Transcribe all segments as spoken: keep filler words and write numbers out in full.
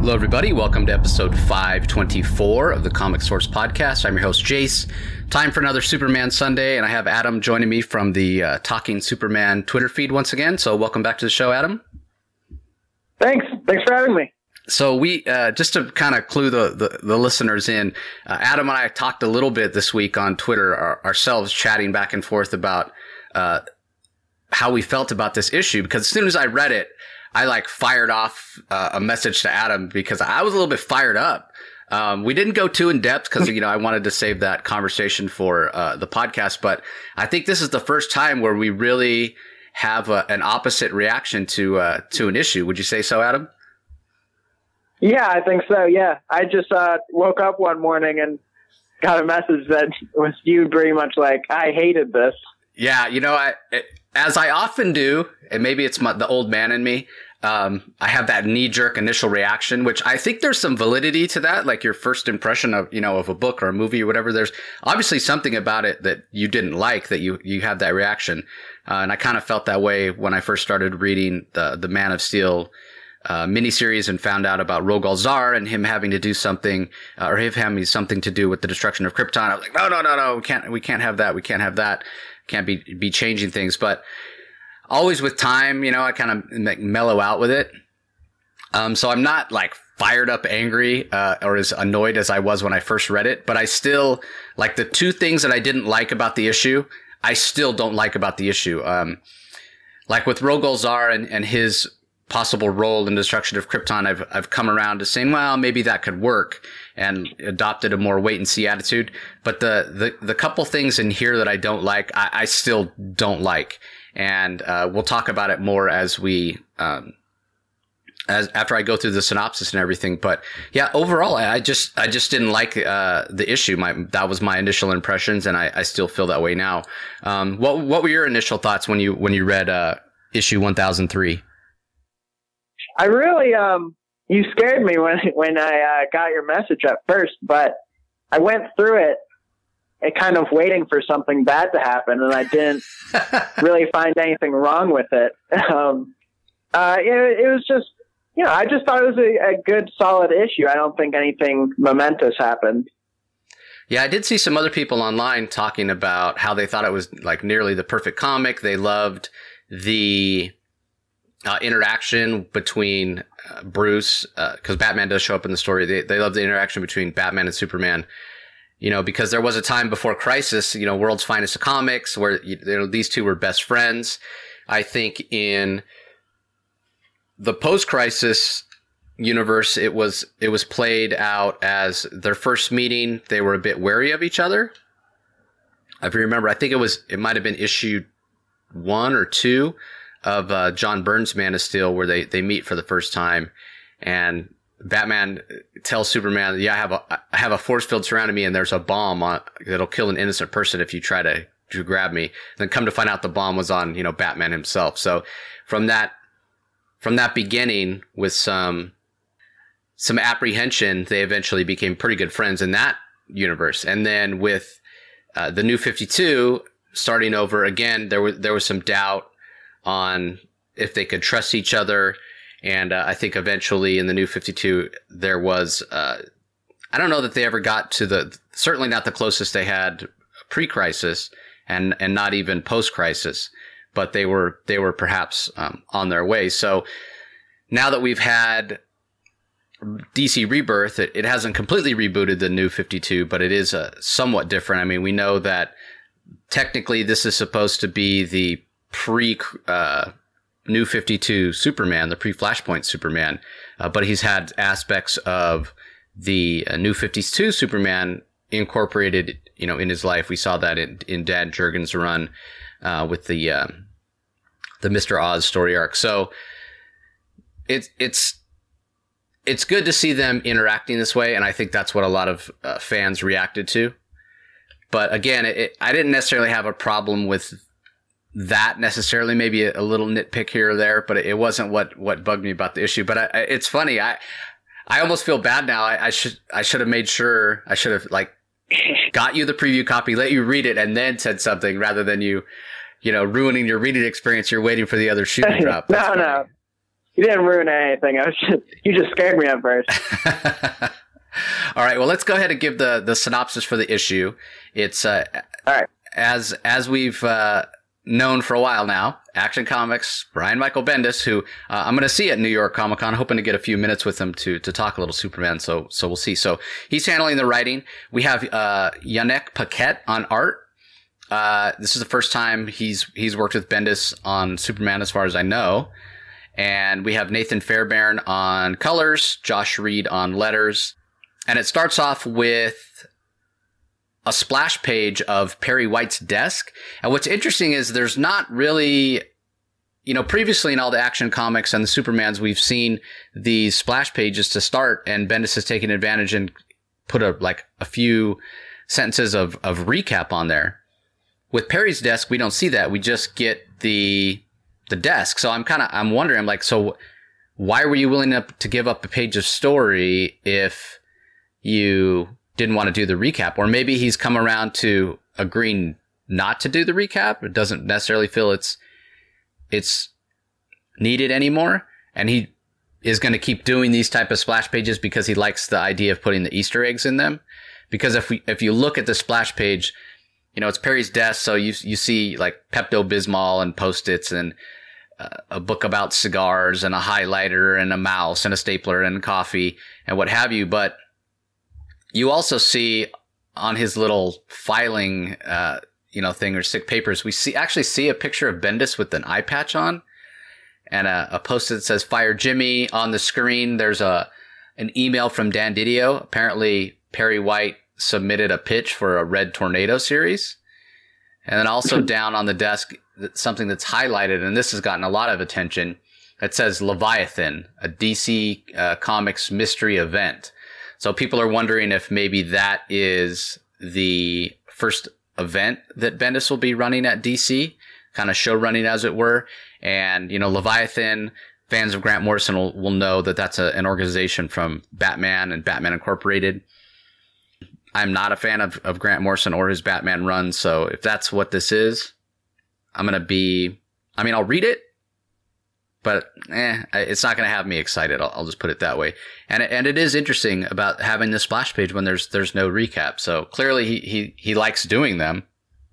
Hello, everybody. Welcome to episode five twenty-four of the Comic Source Podcast. I'm your host, Jace. Time for another Superman Sunday, and I have Adam joining me from the uh, Talking Superman Twitter feed once again. So welcome back to the show, Adam. Thanks. Thanks for having me. So we, uh, just to kind of clue the, the, the listeners in, uh, Adam and I talked a little bit this week on Twitter our, ourselves, chatting back and forth about uh, how we felt about this issue, because as soon as I read it, I like fired off uh, a message to Adam because I was a little bit fired up. Um, we didn't go too in depth because, you know, I wanted to save that conversation for uh, the podcast. But I think this is the first time where we really have a, an opposite reaction to uh, to an issue. Would you say so, Adam? Yeah, I think so. Yeah. I just uh, woke up one morning and got a message that was viewed pretty much like, I hated this. Yeah, you know, I, as I often do, and maybe it's my, the old man in me, um, I have that knee-jerk initial reaction, which I think there's some validity to that, like your first impression of, you know, of a book or a movie or whatever. There's obviously something about it that you didn't like that you, you had that reaction. Uh, and I kind of felt that way when I first started reading the, the Man of Steel uh, miniseries and found out about Rogol Zaar and him having to do something, uh, or him having something to do with the destruction of Krypton. I was like, no, no, no, no, we can't, we can't have that. We can't have that. Can't be be changing things, but always with time, you know, I kind of like mellow out with it. Um, so I'm not like fired up, angry, uh, or as annoyed as I was when I first read it, but I still like the two things that I didn't like about the issue. I still don't like about the issue. Um, like with Rogol Zaar and, and his possible role in the destruction of Krypton, I've I've come around to saying, well, maybe that could work, and adopted a more wait and see attitude. But the the the couple things in here that I don't like, I, I still don't like, and uh, we'll talk about it more as we um as after I go through the synopsis and everything. But yeah, overall, I, I just I just didn't like uh the issue. My that was my initial impressions, and I, I still feel that way now. Um, what what were your initial thoughts when you when you read uh issue one thousand three? I really, um, you scared me when when I uh, got your message at first, but I went through it, it kind of waiting for something bad to happen, and I didn't really find anything wrong with it. Um, uh, it, it was just, you know, I just thought it was a, a good, solid issue. I don't think anything momentous happened. Yeah, I did see some other people online talking about how they thought it was like nearly the perfect comic. They loved the Uh, interaction between uh, Bruce, because uh, Batman does show up in the story. They they love the interaction between Batman and Superman, you know, because there was a time before Crisis, you know, World's Finest of Comics, where you know, these two were best friends. I think in the post-Crisis universe, it was it was played out as their first meeting. They were a bit wary of each other. If you remember, I think it was it might have been issue one or two of uh, John Byrne's Man of Steel, where they, they meet for the first time, and Batman tells Superman, yeah, I have a, I have a force field surrounding me, and there's a bomb on, that'll kill an innocent person if you try to, to grab me. And then come to find out the bomb was on, you know, Batman himself. So from that, from that beginning with some, some apprehension, they eventually became pretty good friends in that universe. And then with, uh, the New fifty-two starting over again, there was, there was some doubt on if they could trust each other. And uh, I think eventually in the New fifty-two, there was, uh, I don't know that they ever got to the, certainly not the closest they had pre-Crisis and, and not even post-Crisis, but they were, they were perhaps um, on their way. So now that we've had D C Rebirth, it, it hasn't completely rebooted the New fifty-two, but it is uh, somewhat different. I mean, we know that technically this is supposed to be the pre uh, New fifty-two Superman, the pre-Flashpoint Superman, uh, but he's had aspects of the uh, New fifty-two Superman incorporated, you know, in his life. We saw that in, in Dan Jurgens' run uh, with the uh, the Mister Oz story arc. So it's it's it's good to see them interacting this way, and I think that's what a lot of uh, fans reacted to. But again, it, it, I didn't necessarily have a problem with that necessarily, maybe a, a little nitpick here or there, but it wasn't what, what bugged me about the issue. But I, I, it's funny. I, I almost feel bad now. I, I should, I should have made sure I should have like got you the preview copy, let you read it, and then said something rather than you, you know, ruining your reading experience. You're waiting for the other shoe to drop. no, no, you didn't ruin anything. I was just, you just scared me at first. All right. Well, let's go ahead and give the, the synopsis for the issue. It's, uh, all right. As, as we've, uh, known for a while now, Action Comics, Brian Michael Bendis, who uh, I'm going to see at New York Comic Con, hoping to get a few minutes with him to to talk a little Superman. So so we'll see. So he's handling the writing. We have uh, Yannick Paquette on art. Uh, this is the first time he's he's worked with Bendis on Superman, as far as I know. And we have Nathan Fairbairn on colors, Josh Reed on letters, and it starts off with a splash page of Perry White's desk. And what's interesting is there's not really, you know, previously in all the Action Comics and the Supermans, we've seen these splash pages to start, and Bendis has taken advantage and put a, like a few sentences of, of recap on there. With Perry's desk, we don't see that. We just get the, the desk. So I'm kind of, I'm wondering, I'm like, so why were you willing to, to give up a page of story if you didn't want to do the recap? Or maybe he's come around to agreeing not to do the recap. It doesn't necessarily feel it's it's needed anymore, and he is going to keep doing these type of splash pages because he likes the idea of putting the Easter eggs in them. Because if we if you look at the splash page, you know, it's Perry's desk, so you you see like Pepto-Bismol and Post-its and uh, a book about cigars and a highlighter and a mouse and a stapler and coffee and what have you, but you also see on his little filing, uh, you know, thing or sick papers, we see actually see a picture of Bendis with an eye patch on and a, a post-it that says "Fire Jimmy" on the screen. There's a an email from Dan Didio. Apparently, Perry White submitted a pitch for a Red Tornado series, and then also down on the desk, something that's highlighted, and this has gotten a lot of attention. It says Leviathan, a D C uh, Comics mystery event. So people are wondering if maybe that is the first event that Bendis will be running at D C, kind of show running as it were. And, you know, Leviathan, fans of Grant Morrison will, will know that that's a, an organization from Batman and Batman Incorporated. I'm not a fan of, of Grant Morrison or his Batman run. So if that's what this is, I'm going to be, I mean, I'll read it, but eh, it's not going to have me excited. I'll, I'll just put it that way. And and it is interesting about having this splash page when there's there's no recap. So clearly he he he likes doing them.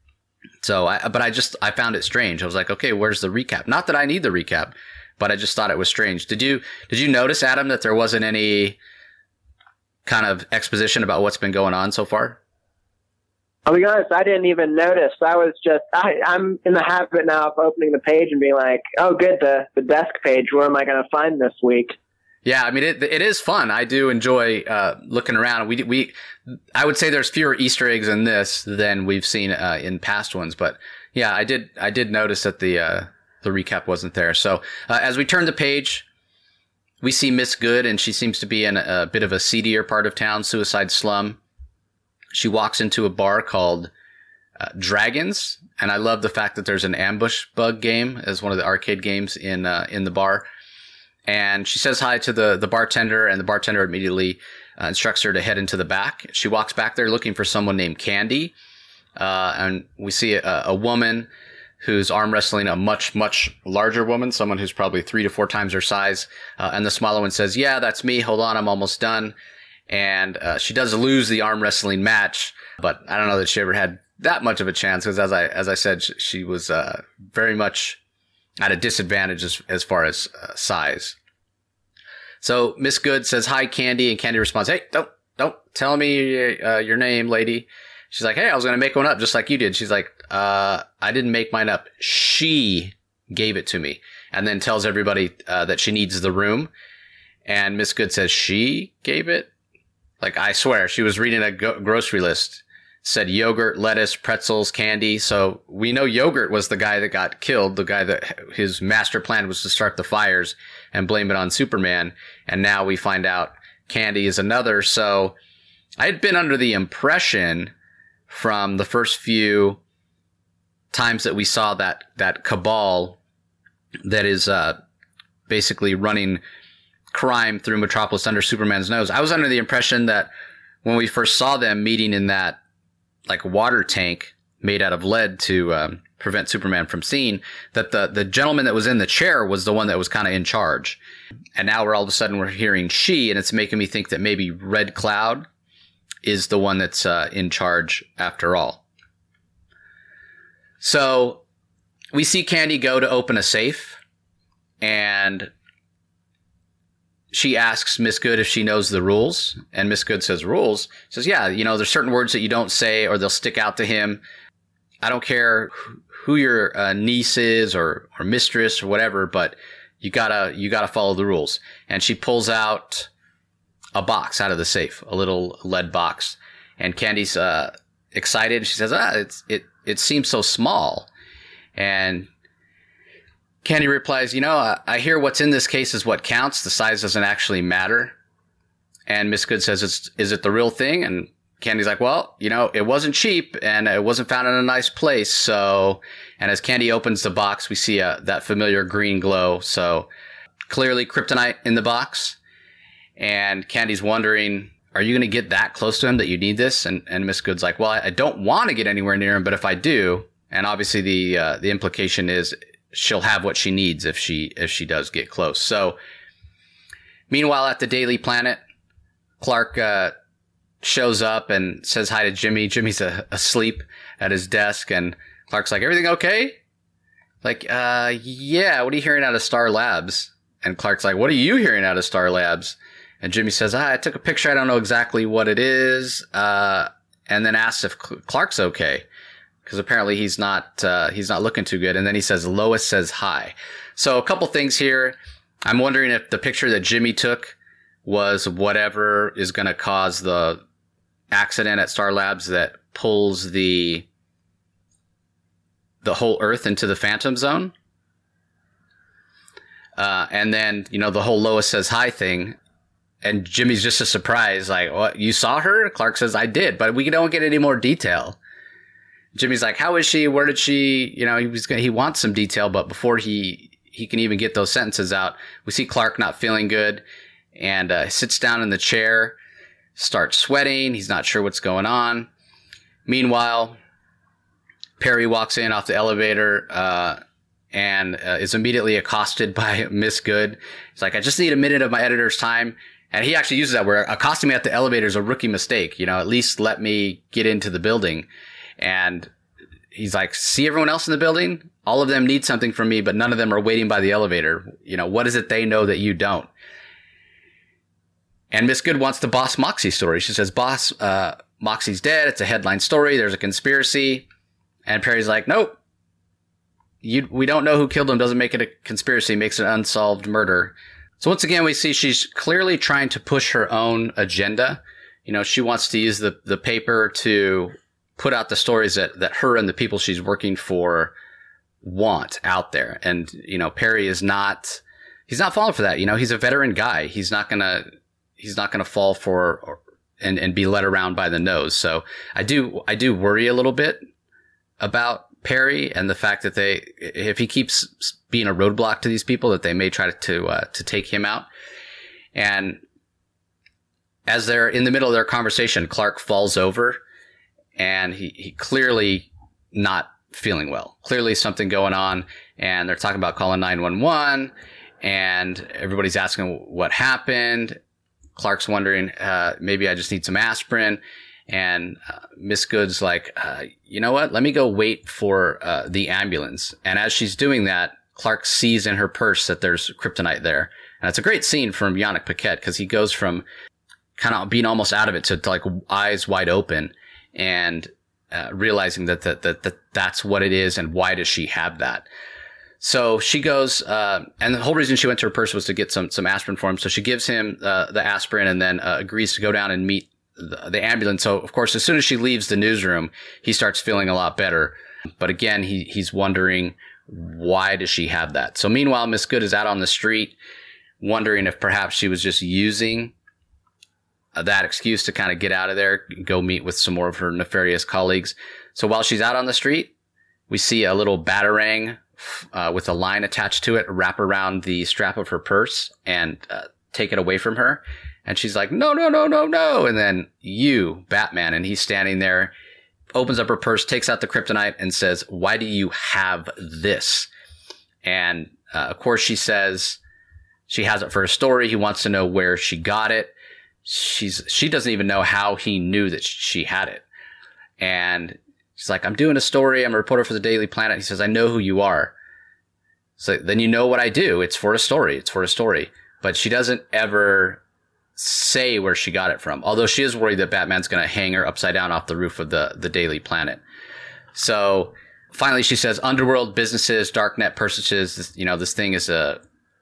So, I, but I just I found it strange. I was like, okay, where's the recap? Not that I need the recap, but I just thought it was strange. Did you did you notice, Adam, that there wasn't any kind of exposition about what's been going on so far? I'll be honest, I didn't even notice. I was just, I, I'm in the habit now of opening the page and being like, oh, good, the, the desk page. What am I going to find this week? Yeah, I mean, it it is fun. I do enjoy uh, looking around. We we I would say there's fewer Easter eggs in this than we've seen uh, in past ones. But yeah, I did I did notice that the uh, the recap wasn't there. So uh, as we turn the page, we see Miss Good, and she seems to be in a, a bit of a seedier part of town, Suicide Slum. She walks into a bar called uh, Dragons, and I love the fact that there's an ambush bug game as one of the arcade games in uh, in the bar. And she says hi to the, the bartender, and the bartender immediately uh, instructs her to head into the back. She walks back there looking for someone named Candy, uh, and we see a, a woman who's arm wrestling a much, much larger woman, someone who's probably three to four times her size. Uh, and the smaller one says, yeah, that's me. Hold on, I'm almost done. And uh, she does lose the arm wrestling match, but I don't know that she ever had that much of a chance because, as I as I said, she, she was uh, very much at a disadvantage as, as far as uh, size. So Miss Good says hi, Candy, and Candy responds, "Hey, don't don't tell me uh, your name, lady." She's like, "Hey, I was gonna make one up just like you did." She's like, "Uh, I didn't make mine up. She gave it to me," and then tells everybody uh, that she needs the room. And Miss Good says, "She gave it." Like, I swear, she was reading a go- grocery list. Said yogurt, lettuce, pretzels, candy. So we know Yogurt was the guy that got killed, the guy that his master plan was to start the fires and blame it on Superman. And now we find out Candy is another. So I had been under the impression from the first few times that we saw that, that cabal that is uh, basically running crime through Metropolis under Superman's nose. I was under the impression that when we first saw them meeting in that like water tank made out of lead to um, prevent Superman from seeing that the, the gentleman that was in the chair was the one that was kind of in charge. And now we're all of a sudden we're hearing she, and it's making me think that maybe Red Cloud is the one that's uh, in charge after all. So we see Candy go to open a safe, and she asks Miss Good if she knows the rules, and Miss Good says, rules? She says, yeah, you know, there's certain words that you don't say or they'll stick out to him. I don't care who your uh, niece is or, or mistress or whatever, but you gotta, you gotta follow the rules. And she pulls out a box out of the safe, a little lead box. And Candy's uh, excited. She says, ah, it's, it, it seems so small. And Candy replies, you know, I, I hear what's in this case is what counts. The size doesn't actually matter. And Miss Good says, it's, is it the real thing? And Candy's like, well, you know, it wasn't cheap and it wasn't found in a nice place. So, and as Candy opens the box, we see a, that familiar green glow. So clearly kryptonite in the box. And Candy's wondering, are you going to get that close to him that you need this? And, and Miss Good's like, well, I, I don't want to get anywhere near him, but if I do, and obviously the, uh, the implication is she'll have what she needs if she, if she does get close. So meanwhile, at the Daily Planet, Clark, uh, shows up and says hi to Jimmy. Jimmy's a, asleep at his desk, and Clark's like, everything okay? Like, uh, yeah, what are you hearing out of Star Labs? And Clark's like, what are you hearing out of Star Labs? And Jimmy says, ah, I took a picture. I don't know exactly what it is. Uh, and then asks if Clark's okay. Because apparently he's not, uh, he's not looking too good. And then he says, Lois says hi. So a couple things here. I'm wondering if the picture that Jimmy took was whatever is going to cause the accident at Star Labs that pulls the the whole Earth into the Phantom Zone. Uh, and then, you know, the whole Lois says hi thing. And Jimmy's just a surprise, like, what, you saw her? Clark says, I did, but we don't get any more detail. Jimmy's like, how is she? Where did she? You know, he was gonna, he wants some detail, but before he, he can even get those sentences out, we see Clark not feeling good and uh, sits down in the chair, starts sweating. He's not sure what's going on. Meanwhile, Perry walks in off the elevator uh, and uh, is immediately accosted by Miss Good. He's like, I just need a minute of my editor's time. And he actually uses that where accosting me at the elevator is a rookie mistake. You know, at least let me get into the building. And he's like, see everyone else in the building? All of them need something from me, but none of them are waiting by the elevator. You know, what is it they know that you don't? And Miss Good wants the Boss Moxie story. She says, Boss, uh, Moxie's dead. It's a headline story. There's a conspiracy. And Perry's like, nope. You, we don't know who killed him. Doesn't make it a conspiracy. Makes it an unsolved murder. So once again, we see she's clearly trying to push her own agenda. You know, she wants to use the, the paper to put out the stories that, that her and the people she's working for want out there. And, you know, Perry is not, he's not falling for that. You know, he's a veteran guy. He's not going to, he's not going to fall for or, and, and be led around by the nose. So I do, I do worry a little bit about Perry and the fact that they, if he keeps being a roadblock to these people, that they may try to, uh, to take him out. And as they're in the middle of their conversation, Clark falls over and he, he clearly not feeling well, clearly something going on. And they're talking about calling nine one one and everybody's asking what happened. Clark's wondering, uh, maybe I just need some aspirin. And uh, Miss Good's like, uh, you know what? Let me go wait for uh, the ambulance. And as she's doing that, Clark sees in her purse that there's kryptonite there. And it's a great scene from Yannick Paquette because he goes from kind of being almost out of it to, to like eyes wide open and uh, realizing that, that, that, that that's what it is and why does she have that? So she goes, uh, and the whole reason she went to her purse was to get some, some aspirin for him. So she gives him uh, the aspirin and then uh, agrees to go down and meet The, the ambulance. So of course, as soon as she leaves the newsroom, he starts feeling a lot better. But again, he, he's wondering, why does she have that? So meanwhile, Miss Good is out on the street wondering if perhaps she was just using that excuse to kind of get out of there, go meet with some more of her nefarious colleagues. So while she's out on the street, we see a little batarang uh, with a line attached to it wrap around the strap of her purse and uh, take it away from her. And she's like, no, no, no, no, no. And then you, Batman, and he's standing there opens up her purse, takes out the kryptonite, and says, "Why do you have this?" And uh, of course, she says she has it for a story. He wants to know where she got it. She's she doesn't even know how he knew that she had it. And she's like, "I'm doing a story. I'm a reporter for the Daily Planet." He says, "I know who you are." So then you know what I do. It's for a story. It's for a story. But she doesn't ever say where she got it from. Although she is worried that Batman's going to hang her upside down off the roof of the, the Daily Planet. So finally she says, "Underworld businesses, darknet purchases, this, you know, this thing is a,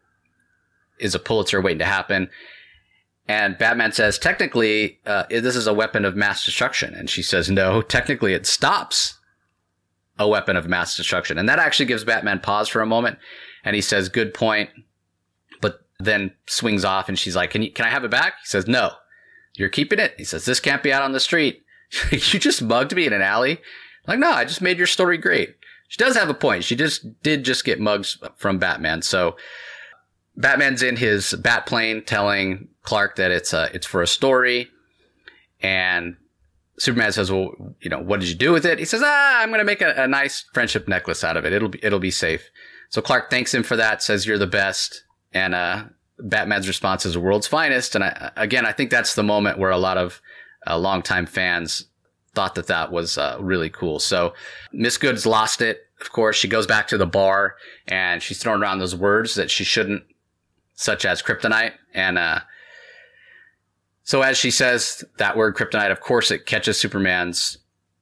is a Pulitzer waiting to happen." And Batman says, "Technically, uh, this is a weapon of mass destruction." And she says, "No, technically it stops a weapon of mass destruction." And that actually gives Batman pause for a moment. And he says, "Good point." But then swings off and she's like, can you, can I have it back? He says, "No, you're keeping it." He says, "This can't be out on the street." "You just mugged me in an alley." Like, "No, I just made your story great." She does have a point. She just did just get mugs from Batman. So Batman's in his bat plane telling Clark that it's uh, it's for a story. And Superman says, "Well, you know, what did you do with it?" He says, "Ah, I'm going to make a, a nice friendship necklace out of it. It'll be, it'll be safe." So Clark thanks him for that, says, "You're the best." And, uh, Batman's response is, "The world's finest." And I, again, I think that's the moment where a lot of uh, longtime fans thought that that was uh, really cool. So Miss Good's lost it. Of course, she goes back to the bar and she's throwing around those words that she shouldn't, such as kryptonite. And, uh, so as she says that word kryptonite, of course, it catches Superman's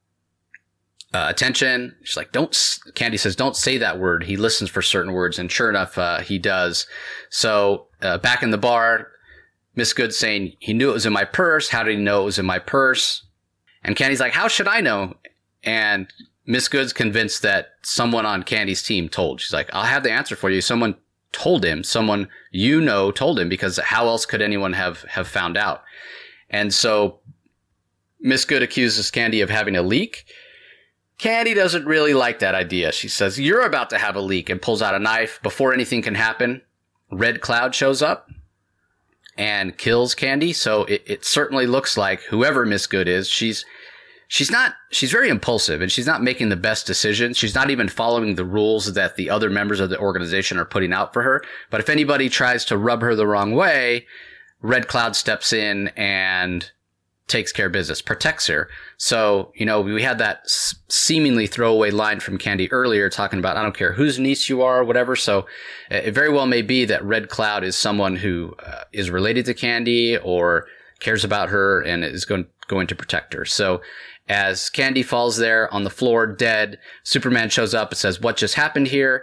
uh, attention. She's like, don't, Candy says, "Don't say that word." He listens for certain words. And sure enough, uh, he does. So, uh, back in the bar, Miss Good's saying, "He knew it was in my purse. How did he know it was in my purse?" And Candy's like, "How should I know?" And Miss Good's convinced that someone on Candy's team told. She's like, "I'll have the answer for you. Someone told him, someone you know told him, because how else could anyone have, have found out?" And so Miss Good accuses Candy of having a leak. Candy doesn't really like that idea. She says, "You're about to have a leak," and pulls out a knife. Before anything can happen, Red Cloud shows up and kills Candy. So it, it certainly looks like whoever Miss Good is, she's she's not she's very impulsive and she's not making the best decisions. She's not even following the rules that the other members of the organization are putting out for her. But if anybody tries to rub her the wrong way, Red Cloud steps in and takes care of business, protects her. So, you know, we had that s- seemingly throwaway line from Candy earlier talking about, "I don't care whose niece you are," or whatever. So it very well may be that Red Cloud is someone who uh, is related to Candy or cares about her and is going, going to protect her. So as Candy falls there on the floor dead, Superman shows up and says, "What just happened here?"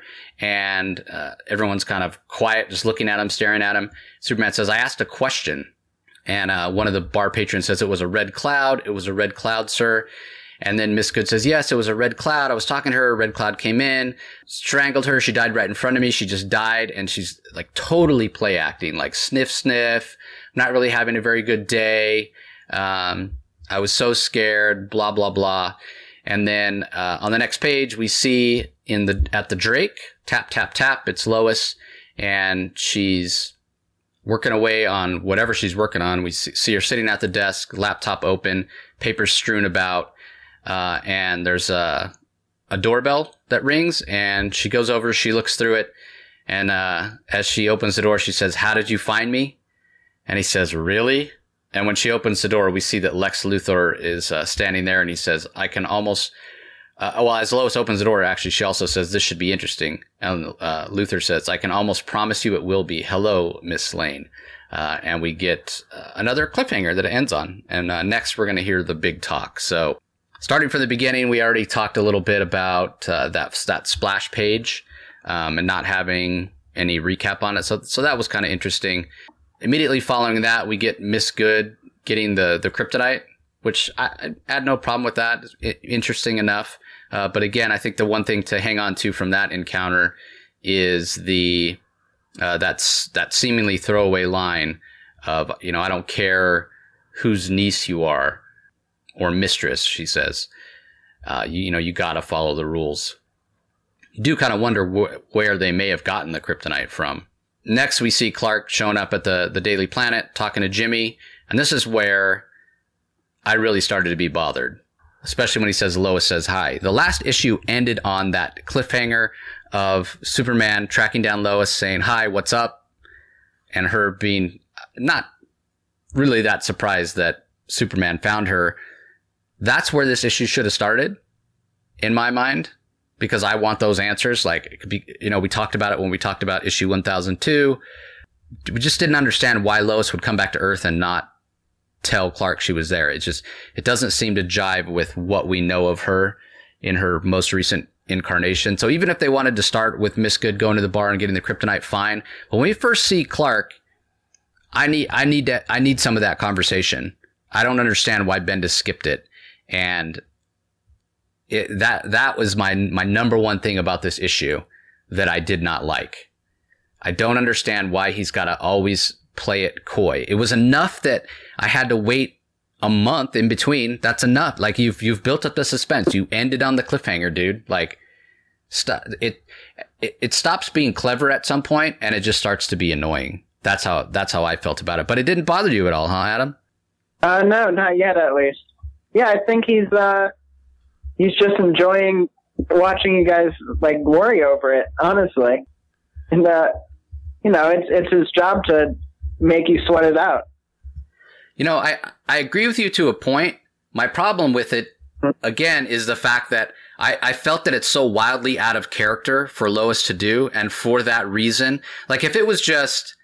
And uh, everyone's kind of quiet, just looking at him, staring at him. Superman says, "I asked a question." And uh, one of the bar patrons says, "It was a red cloud. It was a red cloud, sir." And then Miss Good says, "Yes, it was a red cloud. I was talking to her. A red cloud came in, strangled her. She died right in front of me. She just died." And she's like totally play acting, like sniff, sniff, not really having a very good day. Um, I was so scared, blah, blah, blah. And then uh, on the next page, we see in the at the Drake, tap, tap, tap. It's Lois. And she's working away on whatever she's working on. We see her sitting at the desk, laptop open, papers strewn about, uh, and there's a, a doorbell that rings, and she goes over, she looks through it, and uh, as she opens the door, she says, "How did you find me?" And he says, "Really?" And when she opens the door, we see that Lex Luthor is uh, standing there, and he says, "I can almost..." Uh, well, as Lois opens the door, actually, she also says, "This should be interesting." And uh, Luthor says, "I can almost promise you it will be. Hello, Miss Lane." Uh, and we get uh, another cliffhanger that it ends on. And uh, next, we're going to hear the big talk. So starting from the beginning, we already talked a little bit about uh, that that splash page um, and not having any recap on it. So, so that was kind of interesting. Immediately following that, we get Miss Good getting the, the kryptonite, which I, I had no problem with that. It, interesting enough. Uh, but again, I think the one thing to hang on to from that encounter is the uh, that's that seemingly throwaway line of, you know, "I don't care whose niece you are or mistress," she says. Uh, you, you know, you got to follow the rules. You do kind of wonder wh- where they may have gotten the kryptonite from. Next, we see Clark showing up at the, the Daily Planet, talking to Jimmy. And this is where I really started to be bothered. especially when he says Lois says hi. The last issue ended on that cliffhanger of Superman tracking down Lois saying, hi, what's up? And her being not really that surprised that Superman found her. That's where this issue should have started, in my mind, because I want those answers. Like, it could be, you know, we talked about it when we talked about issue one thousand two. We just didn't understand why Lois would come back to Earth and not tell Clark she was there. It just, it doesn't seem to jive with what we know of her in her most recent incarnation. So even if they wanted to start with Miss Good going to the bar and getting the kryptonite, fine. But when we first see Clark, I need, I need that, I need some of that conversation. I don't understand why Bendis skipped it. And it, that, that was my, my number one thing about this issue that I did not like. I don't understand why he's got to always play it coy. It was enough that I had to wait a month in between. That's enough. Like, you've, you've built up the suspense. You ended on the cliffhanger, dude. Like, stop it, it, it stops being clever at some point and it just starts to be annoying. That's how, that's how I felt about it. But it didn't bother you at all, huh, Adam? Uh, no, not yet, at least. Yeah, I think he's, uh, he's just enjoying watching you guys, like, worry over it, honestly. And, uh, you know, it's, it's his job to make you sweat it out. You know, I, I agree with you to a point. My problem with it, again, is the fact that I, I felt that it's so wildly out of character for Lois to do. And for that reason, like, if it was just,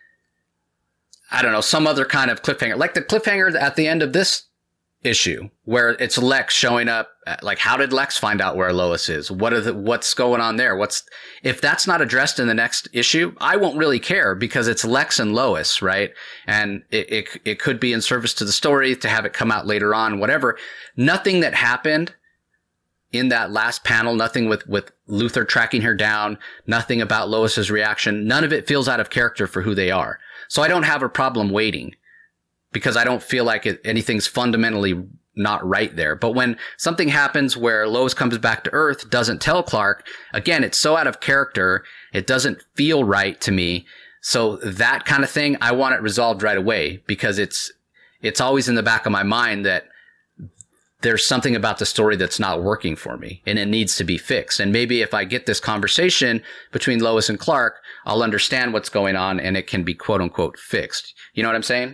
I don't know, some other kind of cliffhanger, like the cliffhanger at the end of this issue where it's Lex showing up. Like, how did Lex find out where Lois is? What are the, what's going on there? What's, if that's not addressed in the next issue, I won't really care because it's Lex and Lois, right? And it, it, it could be in service to the story to have it come out later on, whatever. Nothing that happened in that last panel, nothing with, with Luthor tracking her down, nothing about Lois's reaction. None of it feels out of character for who they are. So I don't have a problem waiting because I don't feel like it, anything's fundamentally not right there. But when something happens where Lois comes back to Earth, doesn't tell Clark, again, it's so out of character. It doesn't feel right to me. So that kind of thing, I want it resolved right away because it's, it's always in the back of my mind that there's something about the story that's not working for me and it needs to be fixed. And maybe if I get this conversation between Lois and Clark, I'll understand what's going on and it can be quote unquote fixed. You know what I'm saying?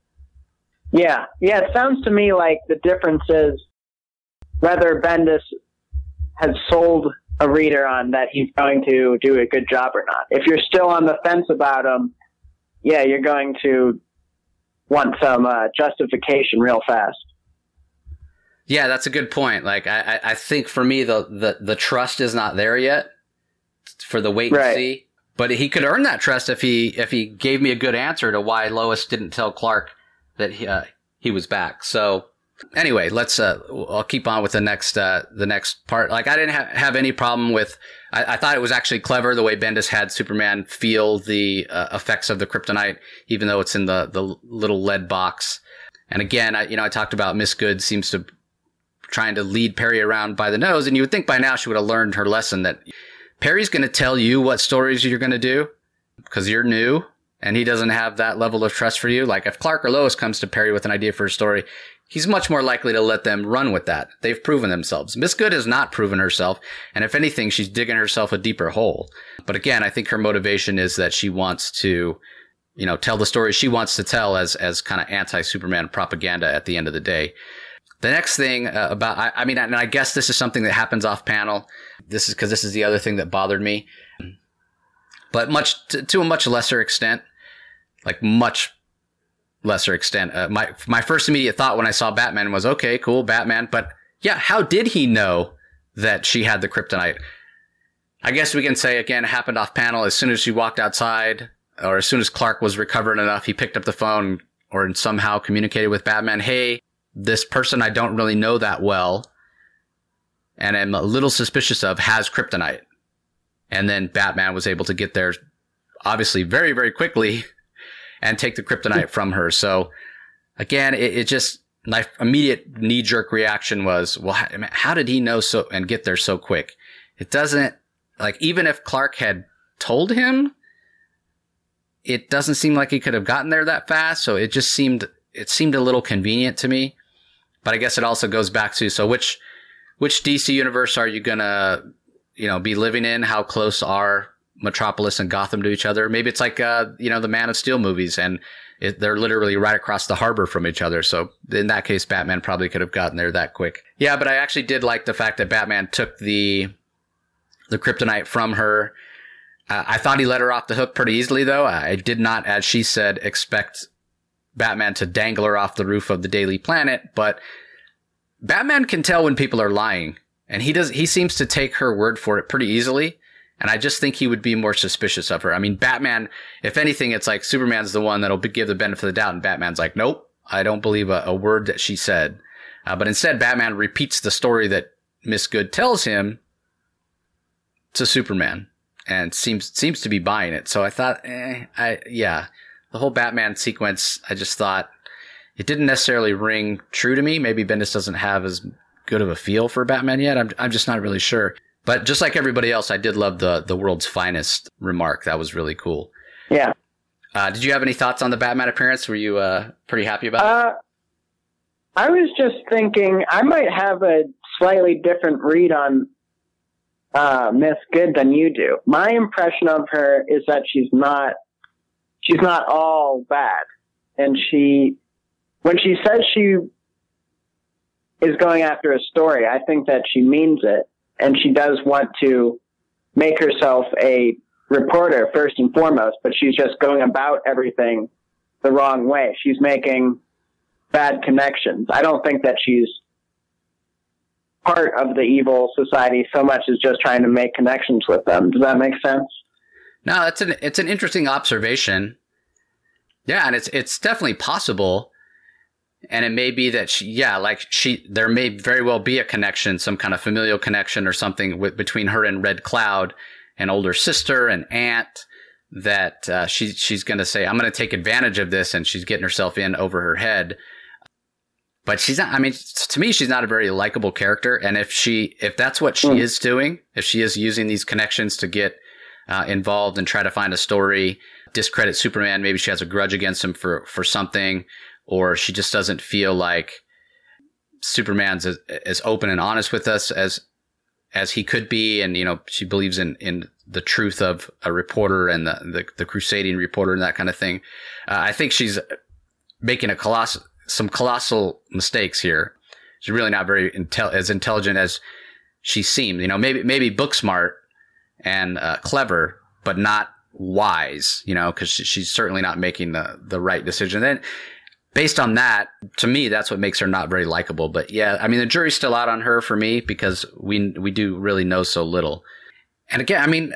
Yeah. Yeah. It sounds to me like the difference is whether Bendis has sold a reader on that he's going to do a good job or not. If you're still on the fence about him, yeah, you're going to want some uh, justification real fast. Yeah, that's a good point. Like, I, I think for me, the, the, the trust is not there yet for the wait and right. see. But he could earn that trust if he if he gave me a good answer to why Lois didn't tell Clark that he, uh, he was back. So anyway, let's uh, I'll keep on with the next uh, the next part. Like, I didn't ha- have any problem with. I, I thought it was actually clever the way Bendis had Superman feel the uh, effects of the kryptonite, even though it's in the the little lead box. And again, I you know I talked about Miss Good seems to trying to lead Perry around by the nose. And you would think by now she would have learned her lesson that Perry's going to tell you what stories you're going to do because you're new and he doesn't have that level of trust for you. Like, if Clark or Lois comes to Perry with an idea for a story, he's much more likely to let them run with that. They've proven themselves. Miss Good has not proven herself. And if anything, she's digging herself a deeper hole. But again, I think her motivation is that she wants to, you know, tell the story she wants to tell as, as kind of anti-Superman propaganda at the end of the day. The next thing uh, about, I, I mean, and I guess this is something that happens off panel. This is because this is the other thing that bothered me, but much to, to a much lesser extent, like much lesser extent. Uh, my my first immediate thought when I saw Batman was, okay, cool, Batman. But yeah, how did he know that she had the kryptonite? I guess we can say again, it happened off panel. As soon as she walked outside, or as soon as Clark was recovered enough, he picked up the phone or somehow communicated with Batman. Hey, this person I don't really know that well and I'm a little suspicious of has kryptonite. And then Batman was able to get there obviously very, very quickly and take the kryptonite from her. So again, it, it just, my immediate knee jerk reaction was, well, how, how did he know so and get there so quick? It doesn't, like, even if Clark had told him, it doesn't seem like he could have gotten there that fast. So it just seemed, it seemed a little convenient to me. But I guess it also goes back to, so which which D C universe are you gonna, you know, be living in? How close are Metropolis and Gotham to each other? Maybe it's like, uh, you know, the Man of Steel movies, and it, they're literally right across the harbor from each other. So in that case, Batman probably could have gotten there that quick. Yeah, but I actually did like the fact that Batman took the the kryptonite from her. Uh, I thought he let her off the hook pretty easily, though. I did not, as she said, expect Batman to dangle her off the roof of the Daily Planet, but Batman can tell when people are lying, and he does. He seems to take her word for it pretty easily. And I just think he would be more suspicious of her. I mean, Batman, if anything, it's like Superman's the one that'll give the benefit of the doubt, and Batman's like, nope, I don't believe a, a word that she said. Uh, but instead, Batman repeats the story that Miss Good tells him to Superman, and seems seems to be buying it. So I thought, eh, I yeah, the whole Batman sequence, I just thought it didn't necessarily ring true to me. Maybe Bendis doesn't have as good of a feel for Batman yet. I'm I'm just not really sure. But just like everybody else, I did love the the world's finest remark. That was really cool. Yeah. Uh, did you have any thoughts on the Batman appearance? Were you uh, pretty happy about uh, it? I was just thinking I might have a slightly different read on uh, Miss Good than you do. My impression of her is that she's not she's not all bad, and she when she says she is going after a story, I think that she means it. And she does want to make herself a reporter first and foremost, but she's just going about everything the wrong way. She's making bad connections. I don't think that she's part of the evil society so much as just trying to make connections with them. Does that make sense? No, it's an it's an interesting observation. Yeah, and it's it's definitely possible. And it may be that she, yeah, like she, there may very well be a connection, some kind of familial connection or something with, between her and Red Cloud, an older sister and aunt, that uh, she, she's going to say, I'm going to take advantage of this. And she's getting herself in over her head. But she's not, I mean, to me, she's not a very likable character. And if she, if that's what she mm. is doing, if she is using these connections to get uh, involved and try to find a story, discredit Superman, maybe she has a grudge against him for, for something, or she just doesn't feel like Superman's as, as open and honest with us as as he could be, and you know she believes in, in the truth of a reporter and the, the the crusading reporter and that kind of thing. Uh, I think she's making a colossal some colossal mistakes here. She's really not very intel- as intelligent as she seemed. You know, maybe maybe book smart and uh, clever, but not wise. You know, because she, she's certainly not making the the right decision. Then. Based on that, to me, that's what makes her not very likable. But yeah, I mean, the jury's still out on her for me because we we do really know so little. And again, I mean,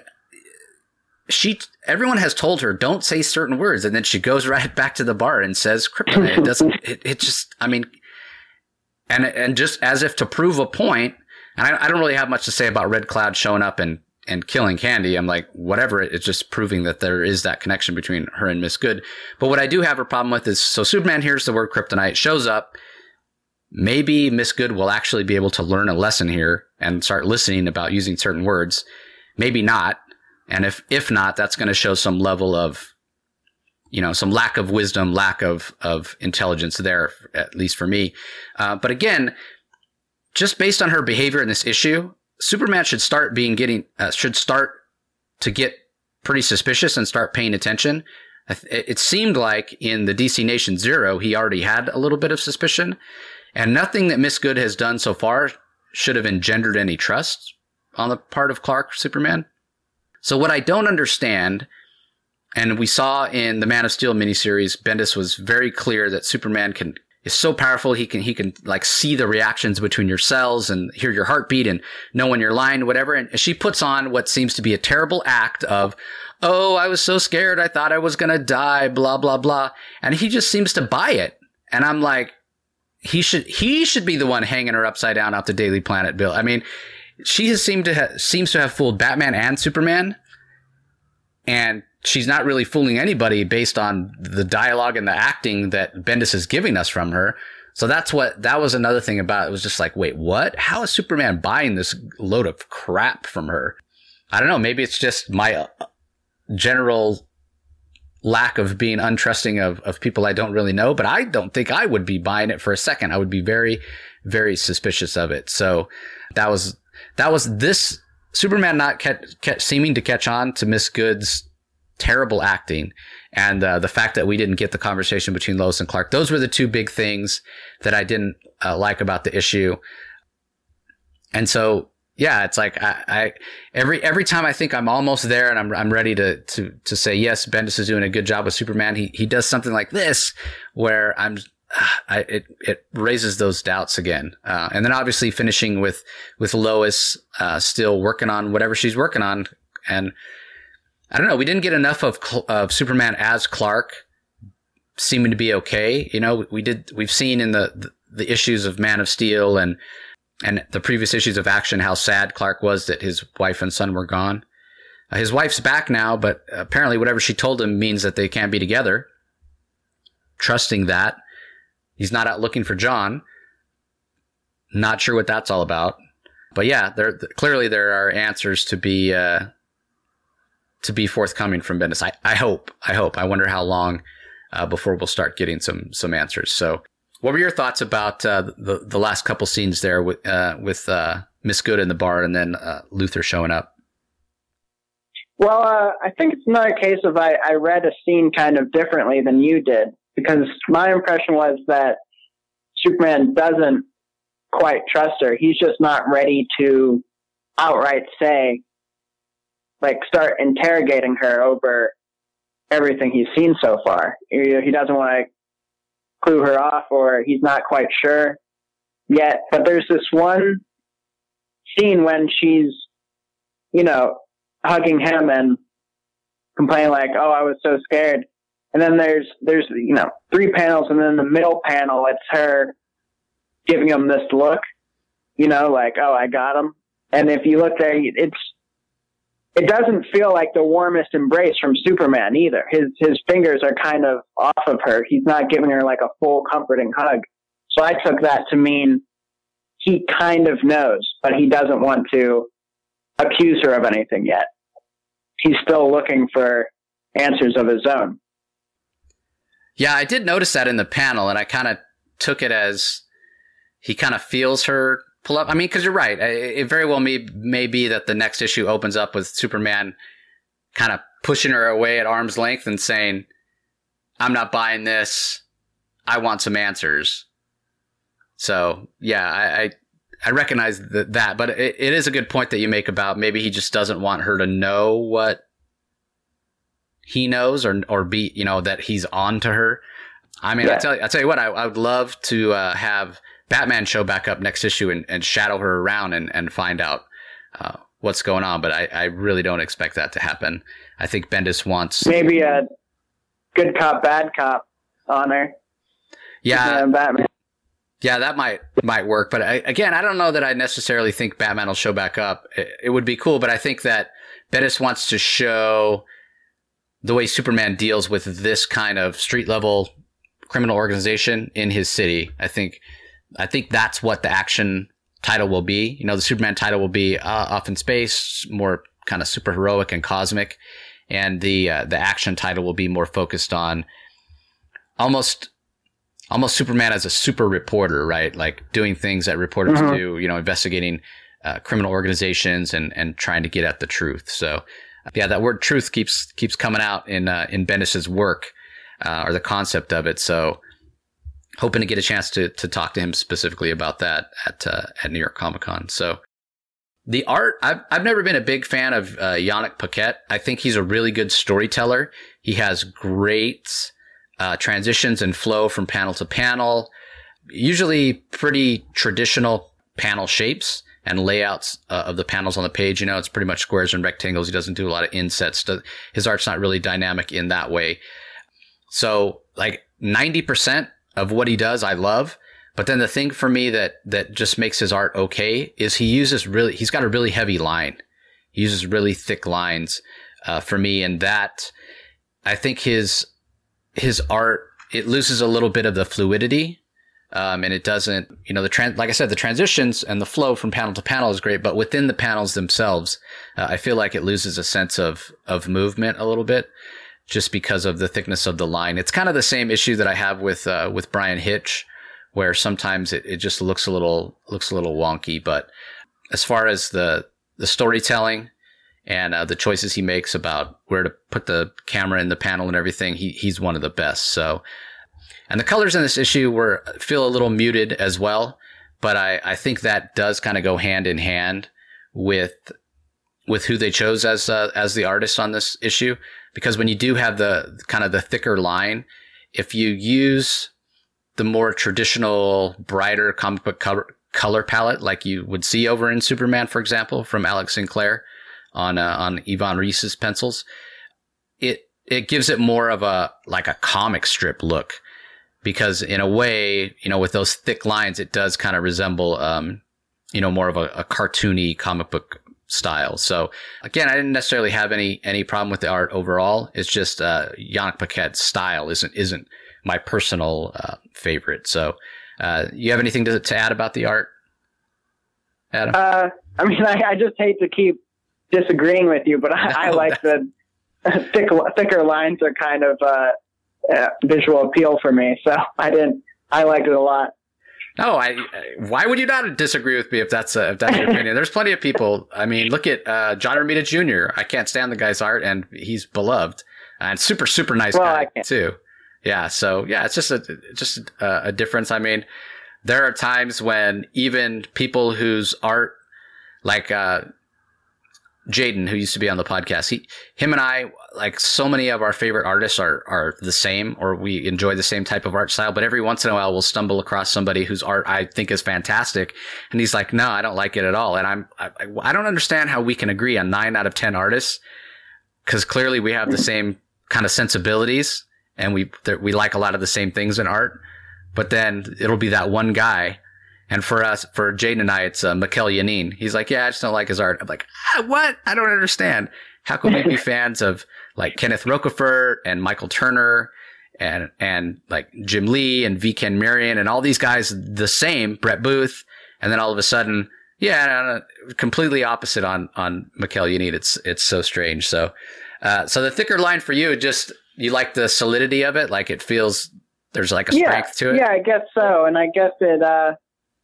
she everyone has told her don't say certain words, and then she goes right back to the bar and says kryptonite. It doesn't. It, it just. I mean, and and just as if to prove a point. And I, I don't really have much to say about Red Cloud showing up and. and killing Candy. I'm like, whatever. It's just proving that there is that connection between her and Miss Good. But what I do have a problem with is, so Superman hears the word kryptonite, shows up. Maybe Miss Good will actually be able to learn a lesson here and start listening about using certain words. Maybe not. And if, if not, that's going to show some level of, you know, some lack of wisdom, lack of, of intelligence there, at least for me. Uh, but again, just based on her behavior in this issue, Superman should start being getting, uh, should start to get pretty suspicious and start paying attention. It seemed like in the D C Nation Zero, he already had a little bit of suspicion, and nothing that Miss Good has done so far should have engendered any trust on the part of Clark Superman. So what I don't understand, and we saw in the Man of Steel miniseries, Bendis was very clear that Superman can is so powerful. He can, he can like see the reactions between your cells and hear your heartbeat and know when you're lying, whatever. And she puts on what seems to be a terrible act of, oh, I was so scared. I thought I was going to die, blah, blah, blah. And he just seems to buy it. And I'm like, he should, he should be the one hanging her upside down off the Daily Planet bill. I mean, she has seemed to ha- seems to have fooled Batman and Superman. And she's not really fooling anybody based on the dialogue and the acting that Bendis is giving us from her. So that's what, that was another thing about it. It was just like, wait, what? How is Superman buying this load of crap from her? I don't know. Maybe it's just my general lack of being untrusting of, of people I don't really know, but I don't think I would be buying it for a second. I would be very, very suspicious of it. So that was, that was this Superman not kept, kept seeming to catch on to Miss Good's terrible acting. And uh, the fact that we didn't get the conversation between Lois and Clark. Those were the two big things that I didn't uh, like about the issue. And so, yeah, it's like I, I every every time I think I'm almost there and I'm I'm ready to to to say yes, Bendis is doing a good job with Superman. He he does something like this where I'm I, it it raises those doubts again. Uh, and then obviously finishing with with Lois uh, still working on whatever she's working on. And I don't know, we didn't get enough of of Superman as Clark seeming to be okay. You know, we did we've seen in the the, the issues of Man of Steel and And the previous issues of Action, how sad Clark was that his wife and son were gone. Uh, his wife's back now, but apparently whatever she told him means that they can't be together. Trusting that. He's not out looking for John. Not sure what that's all about. But yeah, there clearly there are answers to be uh, to be forthcoming from Bendis. I, I hope. I hope. I wonder how long uh, before we'll start getting some some answers. So. What were your thoughts about uh, the the last couple scenes there with uh, with uh, Miss Good in the bar and then uh, Luthor showing up? Well, uh, I think it's another case of I, I read a scene kind of differently than you did, because my impression was that Superman doesn't quite trust her. He's just not ready to outright say, like, start interrogating her over everything he's seen so far. He, he doesn't want to clue her off, or he's not quite sure yet. But there's this one scene when she's, you know, hugging him and complaining like, oh, I was so scared. And then there's, there's, you know, three panels, and then the middle panel, it's her giving him this look, you know, like, oh, I got him. And if you look there, it's, it doesn't feel like the warmest embrace from Superman either. His his fingers are kind of off of her. He's not giving her like a full comforting hug. So I took that to mean he kind of knows, but he doesn't want to accuse her of anything yet. He's still looking for answers of his own. Yeah, I did notice that in the panel, and I kind of took it as he kind of feels her pull up. I mean, because you're right. It very well may, may be that the next issue opens up with Superman kind of pushing her away at arm's length and saying, I'm not buying this. I want some answers. So, yeah, I I, I recognize the, that. But it, it is a good point that you make about maybe he just doesn't want her to know what he knows, or or be, you know, that he's on to her. I mean, yeah. I tell you, I tell you what, I, I would love to uh, have Batman show back up next issue and, and shadow her around and, and find out uh, what's going on. But I, I really don't expect that to happen. I think Bendis wants maybe a good cop, bad cop on her. Yeah, Batman. Yeah, that might might work. But I, again, I don't know that I necessarily think Batman will show back up. It, it would be cool, but I think that Bendis wants to show the way Superman deals with this kind of street level criminal organization in his city. I think. I think that's what the Action title will be. You know, the Superman title will be uh, off in space, more kind of super heroic and cosmic, and the uh, the Action title will be more focused on almost almost Superman as a super reporter, right? Like doing things that reporters mm-hmm. do. You know, investigating uh, criminal organizations and and trying to get at the truth. So, yeah, that word "truth" keeps keeps coming out in uh, in Bendis's work, uh, or the concept of it. So. Hoping to get a chance to to talk to him specifically about that at uh, at New York Comic Con. So the art, I've I've never been a big fan of uh, Yannick Paquette. I think he's a really good storyteller. He has great uh, transitions and flow from panel to panel. Usually pretty traditional panel shapes and layouts uh, of the panels on the page. You know, it's pretty much squares and rectangles. He doesn't do a lot of insets. His art's not really dynamic in that way. So like ninety percent of what he does, I love. But then the thing for me that, that just makes his art okay is he uses really, he's got a really heavy line. He uses really thick lines, uh, for me. And that, I think his, his art, it loses a little bit of the fluidity. Um, and it doesn't, you know, the trans, like I said, the transitions and the flow from panel to panel is great, but within the panels themselves, uh, I feel like it loses a sense of, of movement a little bit. just because of the thickness of the line. It's kind of the same issue that I have with uh, with Bryan Hitch, where sometimes it, it just looks a little looks a little wonky. But as far as the the storytelling and uh, the choices he makes about where to put the camera in the panel and everything, he he's one of the best. So, and the colors in this issue were feel a little muted as well, but I, I think that does kind of go hand in hand with with who they chose as uh, as the artist on this issue, because when you do have the kind of the thicker line, if you use the more traditional, brighter comic book color, color palette like you would see over in Superman, for example, from Alex Sinclair on uh, on Ivan Reis's pencils, it it gives it more of a like a comic strip look, because in a way, you know, with those thick lines, it does kind of resemble um, you know, more of a, a cartoony comic book style. So again, I didn't necessarily have any any problem with the art overall. It's just uh, Yannick Paquette's style isn't isn't my personal uh, favorite. So uh, you have anything to, to add about the art, Adam? Uh, I mean, I, I just hate to keep disagreeing with you, but I, I like the thick, thicker lines are kind of uh, uh, visual appeal for me. So I didn't, I liked it a lot. No, I. Why would you not disagree with me if that's uh, if that's your opinion? There's plenty of people. I mean, look at uh, John Romita Junior I can't stand the guy's art, and he's beloved and super super nice well, guy too. Yeah, so yeah, it's just a just a, a difference. I mean, there are times when even people whose art, like uh, Jaden, who used to be on the podcast, he, him and I, like so many of our favorite artists are, are the same, or we enjoy the same type of art style. But every once in a while, we'll stumble across somebody whose art I think is fantastic. And he's like, no, I don't like it at all. And I'm, I, I don't understand how we can agree on nine out of ten artists, because clearly we have the same kind of sensibilities and we, we like a lot of the same things in art. But then it'll be that one guy. And for us, for Jaden and I, it's uh, Mikel Yanin. He's like, yeah, I just don't like his art. I'm like, ah, what? I don't understand. How can we be fans of like Kenneth Rocafort and Michael Turner and and like Jim Lee and V. Ken Marion and all these guys the same, Brett Booth, and then all of a sudden, yeah, no, no, completely opposite on on Mikel Yanin. It's it's so strange. So, uh, so the thicker line for you, just you like the solidity of it, like it feels there's like a strength yeah, to it. Yeah, I guess so, and I guess it. Uh,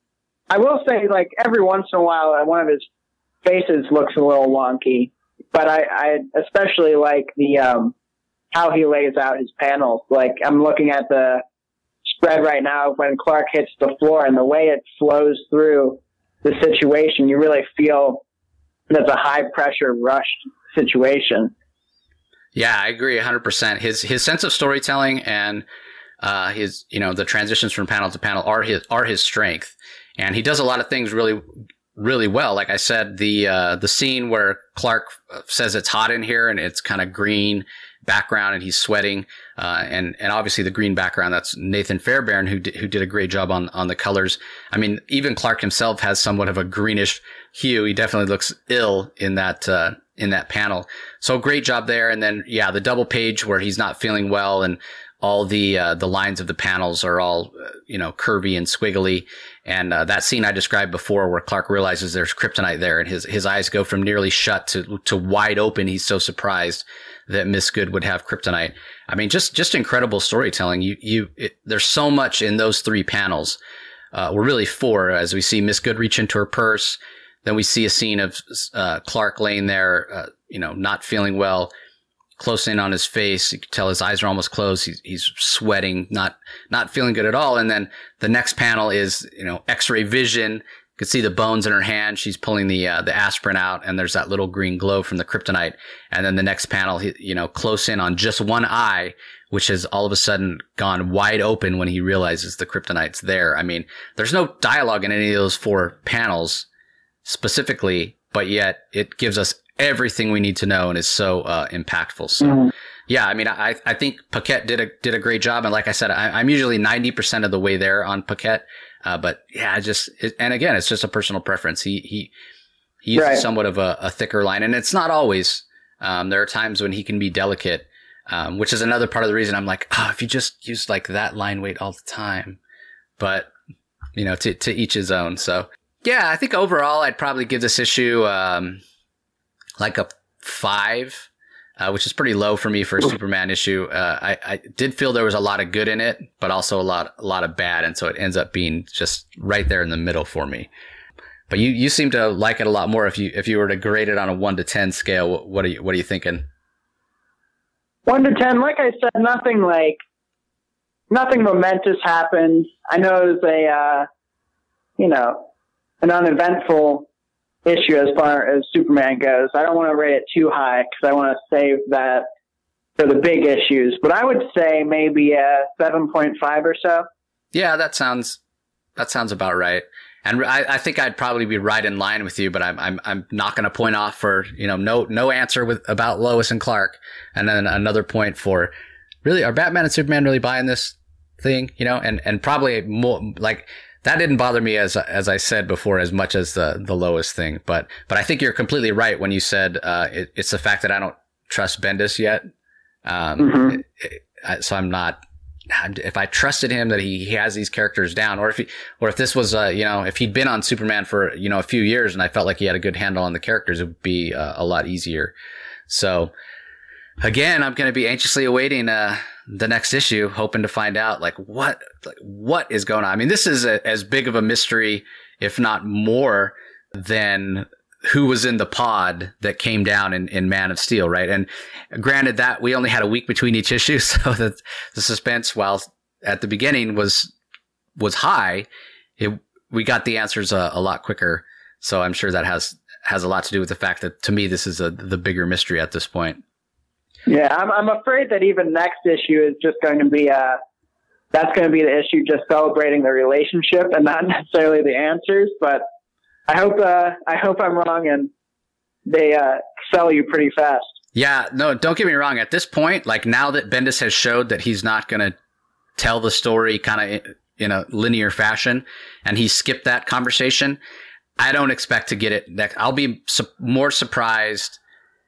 I will say, like, every once in a while, one of his faces looks a little wonky, but I, I especially like the, um, how he lays out his panels. Like, I'm looking at the spread right now when Clark hits the floor, and the way it flows through the situation, you really feel there's a high pressure rushed situation. Yeah, I agree one hundred percent. His, his sense of storytelling and, uh, his, you know, the transitions from panel to panel are his, are his strength. And he does a lot of things really, really well. Like I said, the uh, the scene where Clark says it's hot in here and it's kind of green background and he's sweating, uh, and and obviously the green background, that's Nathan Fairbairn who did, who did a great job on on the colors. I mean, even Clark himself has somewhat of a greenish hue. He definitely looks ill in that uh, in that panel. So great job there. And then yeah, the double page where he's not feeling well and all the uh, the lines of the panels are all uh, you know curvy and squiggly. And uh, that scene I described before, where Clark realizes there's kryptonite there, and his his eyes go from nearly shut to to wide open. He's so surprised that Miss Good would have kryptonite. I mean, just just incredible storytelling. You you it, there's so much in those three panels. Uh, we're really four, as we see Miss Good reach into her purse. Then we see a scene of uh, Clark laying there, uh, you know, not feeling well. Close in on his face, you can tell his eyes are almost closed. He's, he's sweating, not not feeling good at all. And then the next panel is, you know, X-ray vision. You can see the bones in her hand. She's pulling the uh, the aspirin out, and there's that little green glow from the kryptonite. And then the next panel, you know, close in on just one eye, which has all of a sudden gone wide open when he realizes the kryptonite's there. I mean, there's no dialogue in any of those four panels specifically, but yet it gives us everything we need to know and is so uh, impactful. So, mm-hmm. yeah, I mean, I I think Paquette did a did a great job, and like I said, I, I'm usually ninety percent of the way there on Paquette. Uh, but yeah, I just it, and again, it's just a personal preference. He he he uses right. somewhat of a, a thicker line, and it's not always. Um, there are times when he can be delicate, um, which is another part of the reason I'm like, oh, if you just use like that line weight all the time, but you know, to to each his own. So yeah, I think overall, I'd probably give this issue. Um, like a five. uh, which is pretty low for me for a Superman issue. Uh, I, I did feel there was a lot of good in it, but also a lot, a lot of bad. And so it ends up being just right there in the middle for me. But you, you seem to like it a lot more. If you, if you were to grade it on a one to ten scale, what are you, what are you thinking? One to ten, like I said, nothing like, nothing momentous happened. I know it was a, uh, you know, an uneventful issue as far as Superman goes. I don't want to rate it too high because I want to save that for the big issues. But I would say maybe a seven point five or so. Yeah, that sounds, that sounds about right. And I, I think I'd probably be right in line with you, but I'm I'm I'm not going to point off for, you know, no no answer with about Lois and Clark, and then another point for, really, are Batman and Superman really buying this thing, you know? And and probably more like that didn't bother me as as I said before as much as the the Lois thing, but but I think you're completely right when you said uh, it, it's the fact that I don't trust Bendis yet. Um, mm-hmm. it, it, so I'm not. If I trusted him that he, he has these characters down, or if he, or if this was, uh, you know, if he'd been on Superman for, you know, a few years and I felt like he had a good handle on the characters, it would be uh, a lot easier. So again, I'm going to be anxiously awaiting, uh, the next issue, hoping to find out like what, like what is going on. I mean, this is a, as big of a mystery, if not more, than who was in the pod that came down in, in Man of Steel, right? And granted that we only had a week between each issue, so that the suspense, while at the beginning was was high, it, we got the answers a, a lot quicker. So I'm sure that has has a lot to do with the fact that, to me, this is a, the bigger mystery at this point. Yeah, I'm I'm afraid that even next issue is just going to be a that's going to be the issue, just celebrating the relationship and not necessarily the answers, but. I hope uh, I hope I'm wrong and they uh, sell you pretty fast. Yeah, no, don't get me wrong. At this point, like now that Bendis has showed that he's not going to tell the story kind of in a linear fashion, and he skipped that conversation, I don't expect to get it next. I'll be su- more surprised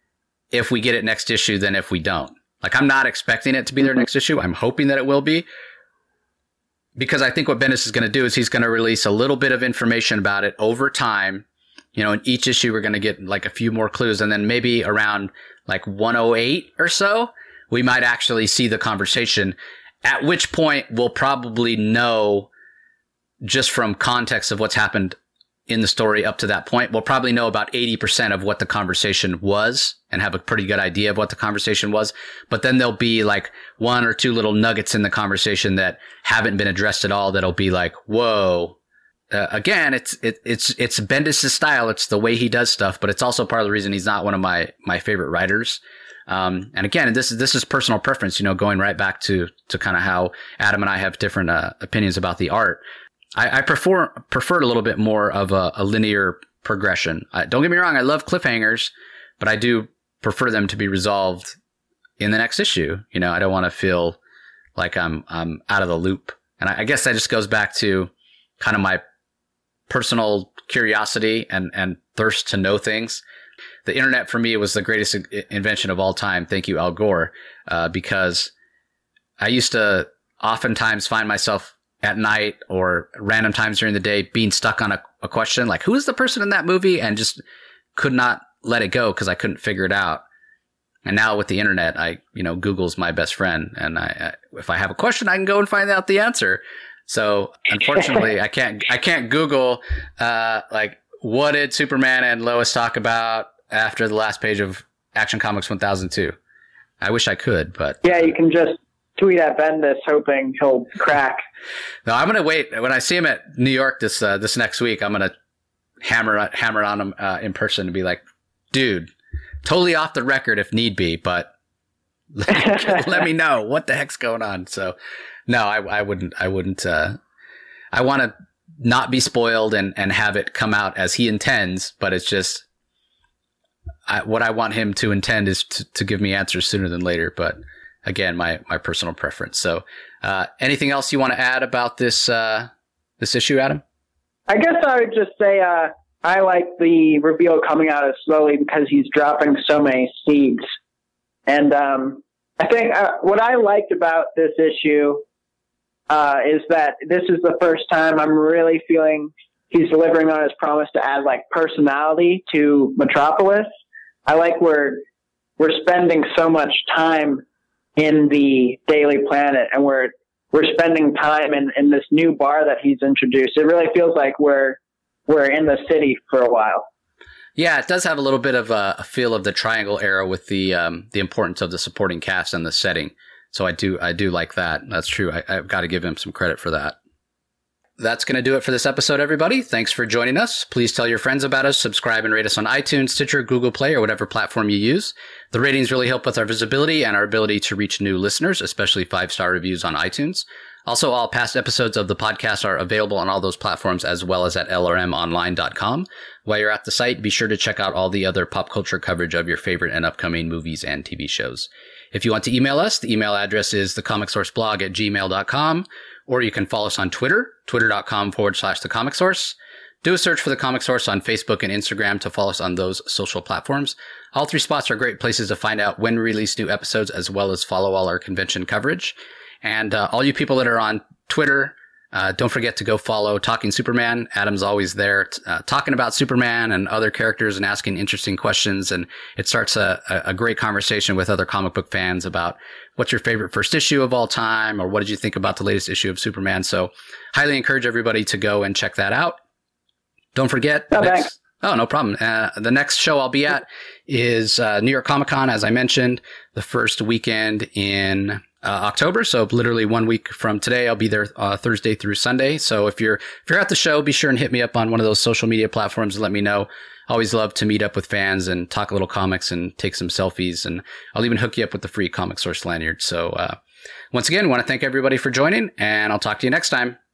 if we get it next issue than if we don't. Like I'm not expecting it to be their mm-hmm. next issue. I'm hoping that it will be. Because I think what Bendis is going to do is he's going to release a little bit of information about it over time. You know, in each issue, we're going to get like a few more clues. And then maybe around like one oh eight or so, we might actually see the conversation, at which point we'll probably know just from context of what's happened in the story up to that point. We'll probably know about eighty percent of what the conversation was and have a pretty good idea of what the conversation was. But then there'll be like one or two little nuggets in the conversation that haven't been addressed at all. That'll be like, whoa. Uh, again, it's, it, it's, it's Bendis' style. It's the way he does stuff, but it's also part of the reason he's not one of my, my favorite writers. Um, and again, this is, this is personal preference, you know, going right back to, to kind of how Adam and I have different, uh, opinions about the art. I, I prefer, preferred a little bit more of a, a linear progression. I, don't get me wrong. I love cliffhangers, but I do prefer them to be resolved in the next issue. You know, I don't want to feel like I'm, I'm out of the loop. And I, I guess that just goes back to kind of my personal curiosity and, and thirst to know things. The internet for me was the greatest invention of all time. Thank you, Al Gore. Uh, because I used to oftentimes find myself at night or random times during the day being stuck on a, a question like, who is the person in that movie? And just could not let it go because I couldn't figure it out. And now with the internet, I, you know, Google's my best friend. And I, I if I have a question, I can go and find out the answer. So unfortunately, I can't, I can't Google, uh, like, what did Superman and Lois talk about after the last page of Action Comics one thousand two? I wish I could, but. Yeah, you can just tweet at Bendis hoping he'll crack. No, I'm going to wait. When I see him at New York this, uh, this next week, I'm going to hammer, hammer on him, uh, in person and be like, dude, totally off the record if need be, but let, let me know what the heck's going on. So no, I, I wouldn't, I wouldn't, uh, I want to not be spoiled and, and have it come out as he intends, but it's just, I, what I want him to intend is to, to give me answers sooner than later. But again, my, my personal preference. So, uh, anything else you want to add about this, uh, this issue, Adam? I guess I would just say, uh, I like the reveal coming out as slowly because he's dropping so many seeds. And um, I think uh, what I liked about this issue uh, is that this is the first time I'm really feeling he's delivering on his promise to add like personality to Metropolis. I like where we're spending so much time in the Daily Planet, and we're we're spending time in, in this new bar that he's introduced. It really feels like we're we're in the city for a while. Yeah, it does have a little bit of a, a feel of the Triangle era with the um, the importance of the supporting cast and the setting. So I do I do like that. That's true. I, I've got to give him some credit for that. That's going to do it for this episode, everybody. Thanks for joining us. Please tell your friends about us, subscribe and rate us on iTunes, Stitcher, Google Play, or whatever platform you use. The ratings really help with our visibility and our ability to reach new listeners, especially five-star reviews on iTunes. Also, all past episodes of the podcast are available on all those platforms as well as at L R M online dot com. While you're at the site, be sure to check out all the other pop culture coverage of your favorite and upcoming movies and T V shows. If you want to email us, the email address is thecomicsourceblog at gmail dot com, or you can follow us on Twitter, twitter.com forward slash the Comic Source. Do a search for The Comic Source on Facebook and Instagram to follow us on those social platforms. All three spots are great places to find out when we release new episodes as well as follow all our convention coverage. And uh, all you people that are on Twitter, uh, don't forget to go follow Talking Superman. Adam's always there t- uh, talking about Superman and other characters and asking interesting questions. And it starts a, a great conversation with other comic book fans about what's your favorite first issue of all time, or what did you think about the latest issue of Superman? So highly encourage everybody to go and check that out. Don't forget. Oh, next, thanks. Oh, no problem. Uh, the next show I'll be at is uh, New York Comic Con, as I mentioned, the first weekend in Uh, October. So literally one week from today, I'll be there uh, Thursday through Sunday. So if you're if you're at the show, be sure and hit me up on one of those social media platforms and let me know. Always love to meet up with fans and talk a little comics and take some selfies. And I'll even hook you up with the free Comic Source lanyard. So uh, once again, I want to thank everybody for joining, and I'll talk to you next time.